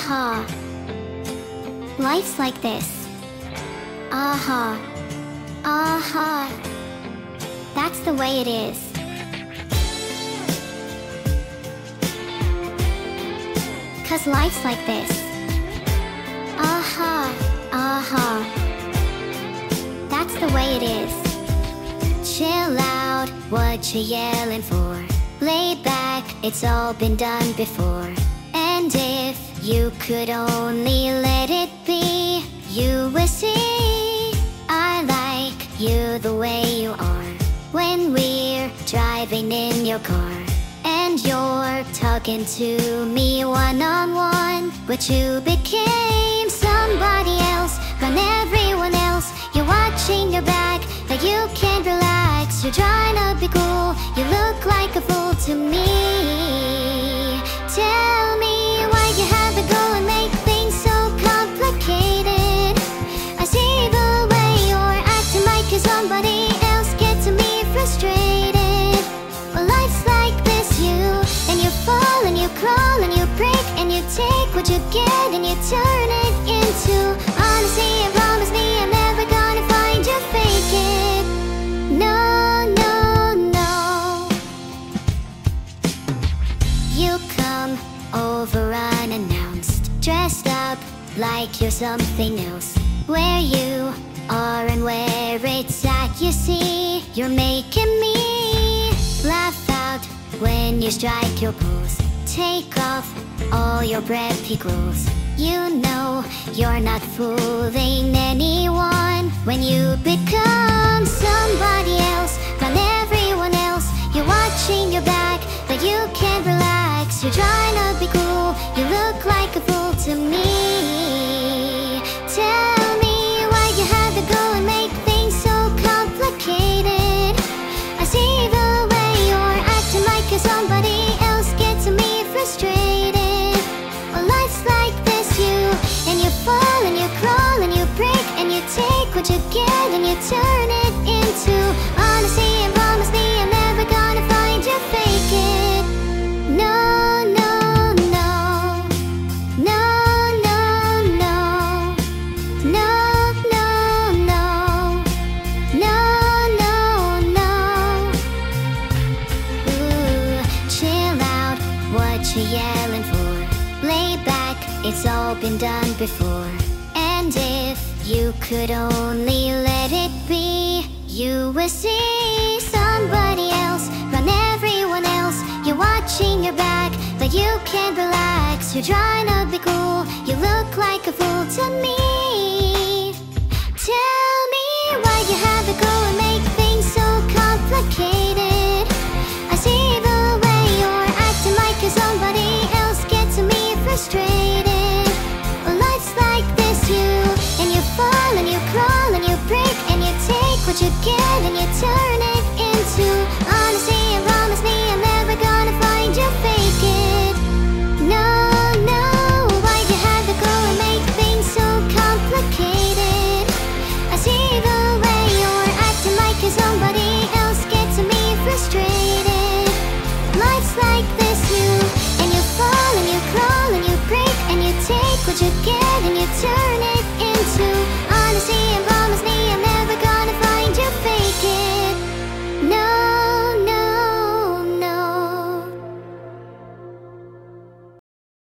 Aha. Life's like this. Aha. Aha. That's the way it is. Cause life's like this. Aha. Aha. That's the way it is. Chill out, what you yelling for? Lay back, it's all been done before. And if you could only let it be, you will see I like you the way you are. When we're driving in your car and you're talking to me one-on-one, but you became somebody else, gone everyone else. You're watching your back, but you can't relax. You're trying to be cool, you look like a fool to me. Tell me why you have to go and make things so complicated. I see the way you're acting like you're somebody else, gets me frustrated. Well, life's like this, and you fall and you crawl and you break and you take what you get and you turn it into honesty. And promise me I'm never gonna find you fake it. No, no, no. You come over unannounced, dressed up like you're something else. Where you are and where it's at, you see, you're making me laugh out when you strike your pose. Take off all your preppy clothes. You know you're not fooling anyone when you become somebody else, from everyone else. You're watching your back, but you can't relax. You're trying to be cool, you look like a fool to me. Tell me why you had to go and make things so complicated. I see the way you're acting like you're somebody else, gets me frustrated. Well, life's like this, and you fall and you crawl and you break and you take what you get and you turn it into honesty. And promise me I'm never gonna find you fake it. No, no, no. No, no, no. No, no, no. No, no, no. Ooh, chill out, what you yelling for? Lay back, it's all been done before. And if you could only let it be, you will see somebody else, from everyone else. You're watching your back, but you can't relax. You're trying to be cool, you look like a fool to me. Tell